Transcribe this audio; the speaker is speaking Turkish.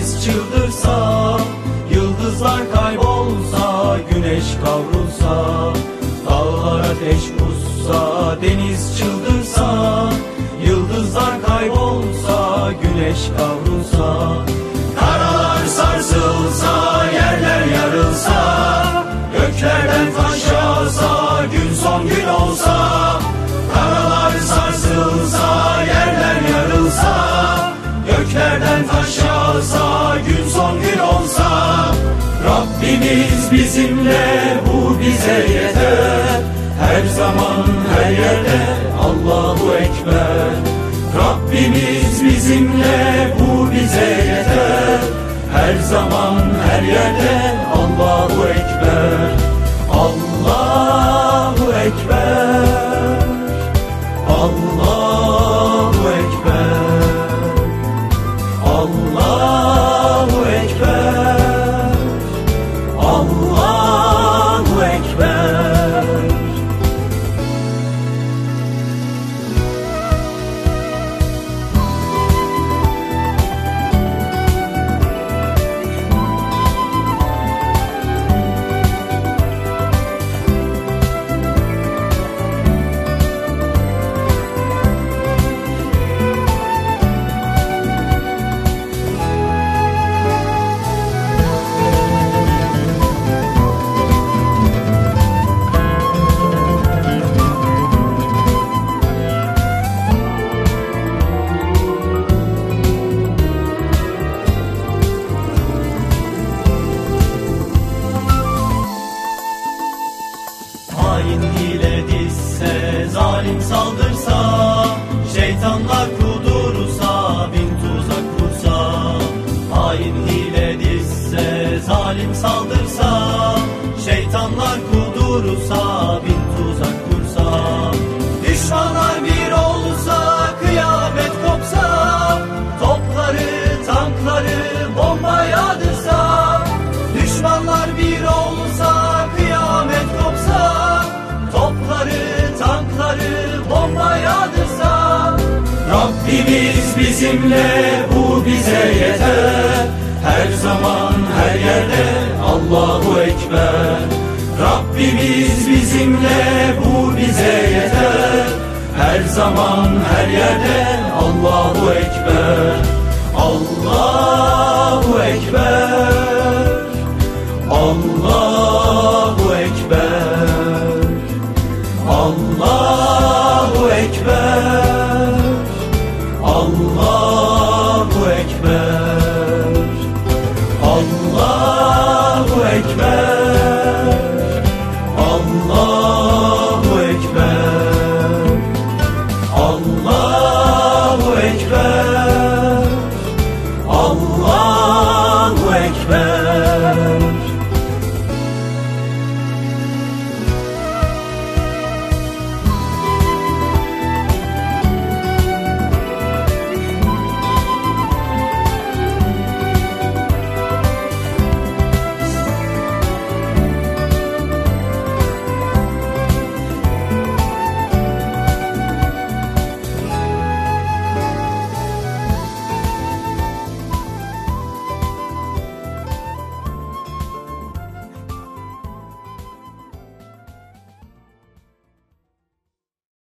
deniz çıldırsa, yıldızlar kaybolsa, güneş kavrulsa, dağlar ateş uçsa, deniz çıldırsa, yıldızlar kaybolsa, güneş kavrulsa, karalar sarsılsa, yerler yarılsa, göklerden taş yağsa, gün son gün olsa, karalar sarsılsa, yerler yarılsa, göklerden taş yağsa, gün son gün olsa, Rabbimiz bizimle, bu bize yeter. Her zaman her yerde Allahu Ekber. Rabbimiz bizimle, bu bize yeter. Her zaman her yerde Allahu Ekber. Allahu Ekber. Allahu Ekber. Allahu Ekber. Allahu Ekber. Hain hile dizse, zalim saldırsa, şeytanlar kudursa, bin tuzak kursa. Hain hile dizse, zalim saldırsa, şeytanlar kudursa, bin tuzak kursa. Düşmanlar bir olsa, kıyamet kopsa, topları, tankları, bomba yağdırsa. Düşmanlar bir olsa, kıyamet kopsa, topları, tankları, bomba yağdırsa. Rabbimiz bizimle, bu bize yeter. Her zaman her yerde Allahu Ekber. Rabbimiz bizimle, bu bize yeter. Her zaman her yerde Allahu Ekber. Allahu Ekber. Allahu Ekber. Allahu Ekber. Allahu Ekber. Allahu Ekber. Allah